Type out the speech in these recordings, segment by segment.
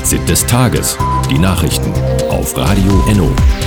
Fazit des Tages. Die Nachrichten auf Radio Enno.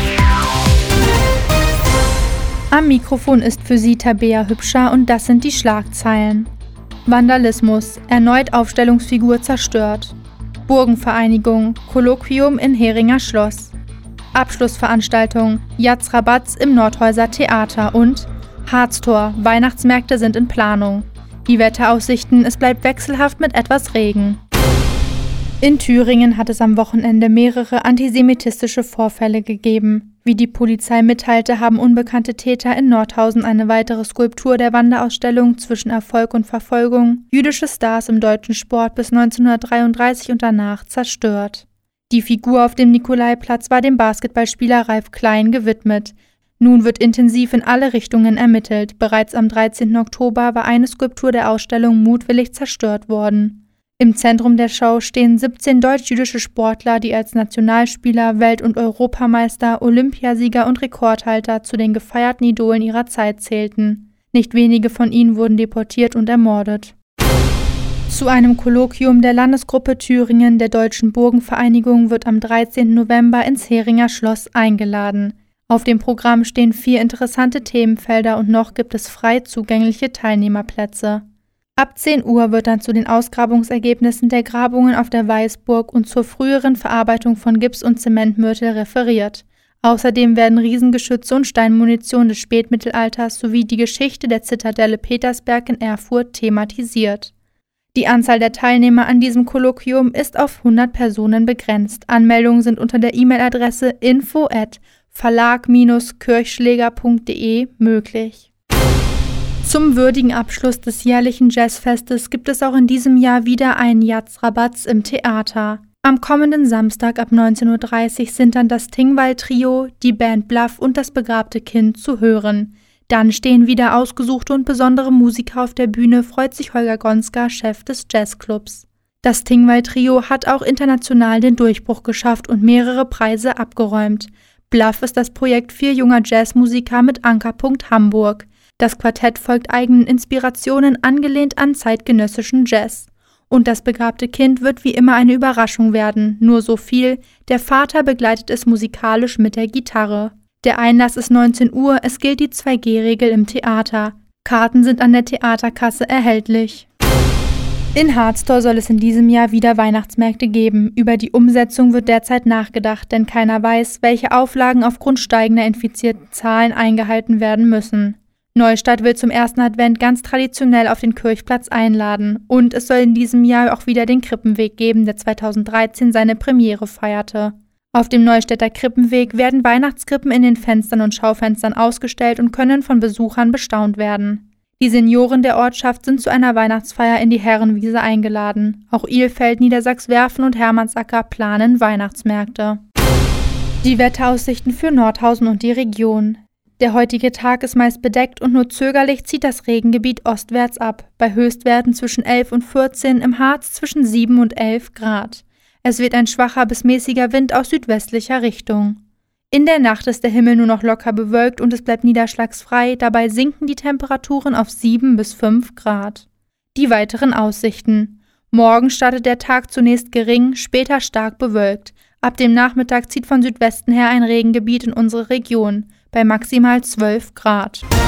Am Mikrofon ist für Sie Tabea Hübscher und das sind die Schlagzeilen. Vandalismus, erneut Aufstellungsfigur zerstört. Burgenvereinigung, Kolloquium in Heringer Schloss. Abschlussveranstaltung, Jatz Rabatz im Nordhäuser Theater und Harztor, Weihnachtsmärkte sind in Planung. Die Wetteraussichten, es bleibt wechselhaft mit etwas Regen. In Thüringen hat es am Wochenende mehrere antisemitistische Vorfälle gegeben. Wie die Polizei mitteilte, haben unbekannte Täter in Nordhausen eine weitere Skulptur der Wanderausstellung Zwischen Erfolg und Verfolgung, jüdische Stars im deutschen Sport bis 1933 und danach zerstört. Die Figur auf dem Nikolaiplatz war dem Basketballspieler Ralf Klein gewidmet. Nun wird intensiv in alle Richtungen ermittelt. Bereits am 13. Oktober war eine Skulptur der Ausstellung mutwillig zerstört worden. Im Zentrum der Show stehen 17 deutsch-jüdische Sportler, die als Nationalspieler, Welt- und Europameister, Olympiasieger und Rekordhalter zu den gefeierten Idolen ihrer Zeit zählten. Nicht wenige von ihnen wurden deportiert und ermordet. Zu einem Kolloquium der Landesgruppe Thüringen der Deutschen Burgenvereinigung wird am 13. November ins Heringer Schloss eingeladen. Auf dem Programm stehen 4 interessante Themenfelder und noch gibt es frei zugängliche Teilnehmerplätze. Ab 10 Uhr wird dann zu den Ausgrabungsergebnissen der Grabungen auf der Weißburg und zur früheren Verarbeitung von Gips- und Zementmörtel referiert. Außerdem werden Riesengeschütze und Steinmunition des Spätmittelalters sowie die Geschichte der Zitadelle Petersberg in Erfurt thematisiert. Die Anzahl der Teilnehmer an diesem Kolloquium ist auf 100 Personen begrenzt. Anmeldungen sind unter der E-Mail-Adresse info@verlag-kirchschläger.de möglich. Zum würdigen Abschluss des jährlichen Jazzfestes gibt es auch in diesem Jahr wieder einen Jatz Rabatz im Theater. Am kommenden Samstag ab 19:30 Uhr sind dann das Tingwall-Trio, die Band Bluff und das begabte Kind zu hören. Dann stehen wieder ausgesuchte und besondere Musiker auf der Bühne, freut sich Holger Gonska, Chef des Jazzclubs. Das Tingwall-Trio hat auch international den Durchbruch geschafft und mehrere Preise abgeräumt. Bluff ist das Projekt 4 junger Jazzmusiker mit Ankerpunkt Hamburg. Das Quartett folgt eigenen Inspirationen, angelehnt an zeitgenössischen Jazz. Und das begabte Kind wird wie immer eine Überraschung werden, nur so viel, der Vater begleitet es musikalisch mit der Gitarre. Der Einlass ist 19 Uhr, es gilt die 2G-Regel im Theater. Karten sind an der Theaterkasse erhältlich. In Harztor soll es in diesem Jahr wieder Weihnachtsmärkte geben. Über die Umsetzung wird derzeit nachgedacht, denn keiner weiß, welche Auflagen aufgrund steigender infizierten Zahlen eingehalten werden müssen. Neustadt will zum ersten Advent ganz traditionell auf den Kirchplatz einladen. Und es soll in diesem Jahr auch wieder den Krippenweg geben, der 2013 seine Premiere feierte. Auf dem Neustädter Krippenweg werden Weihnachtskrippen in den Fenstern und Schaufenstern ausgestellt und können von Besuchern bestaunt werden. Die Senioren der Ortschaft sind zu einer Weihnachtsfeier in die Herrenwiese eingeladen. Auch Ilfeld, Niedersachswerfen und Hermannsacker planen Weihnachtsmärkte. Die Wetteraussichten für Nordhausen und die Region. Der heutige Tag ist meist bedeckt und nur zögerlich zieht das Regengebiet ostwärts ab, bei Höchstwerten zwischen 11 und 14, im Harz zwischen 7 und 11 Grad. Es weht ein schwacher bis mäßiger Wind aus südwestlicher Richtung. In der Nacht ist der Himmel nur noch locker bewölkt und es bleibt niederschlagsfrei, dabei sinken die Temperaturen auf 7 bis 5 Grad. Die weiteren Aussichten. Morgen startet der Tag zunächst gering, später stark bewölkt. Ab dem Nachmittag zieht von Südwesten her ein Regengebiet in unsere Region, bei maximal 12 Grad.